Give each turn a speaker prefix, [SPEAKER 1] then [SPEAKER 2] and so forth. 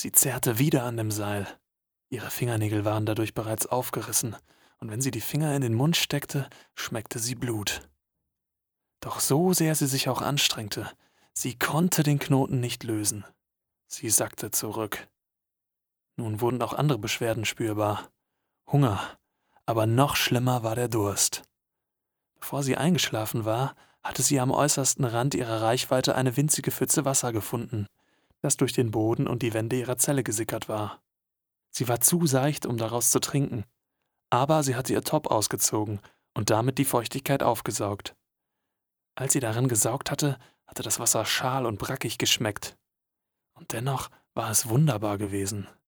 [SPEAKER 1] Sie zerrte wieder an dem Seil. Ihre Fingernägel waren dadurch bereits aufgerissen, und wenn sie die Finger in den Mund steckte, schmeckte sie Blut. Doch so sehr sie sich auch anstrengte, sie konnte den Knoten nicht lösen. Sie sackte zurück. Nun wurden auch andere Beschwerden spürbar. Hunger, aber noch schlimmer war der Durst. Bevor sie eingeschlafen war, hatte sie am äußersten Rand ihrer Reichweite eine winzige Pfütze Wasser gefunden, das durch den Boden und die Wände ihrer Zelle gesickert war. Sie war zu seicht, um daraus zu trinken, aber sie hatte ihr Top ausgezogen und damit die Feuchtigkeit aufgesaugt. Als sie darin gesaugt hatte, hatte das Wasser schal und brackig geschmeckt. Und dennoch war es wunderbar gewesen.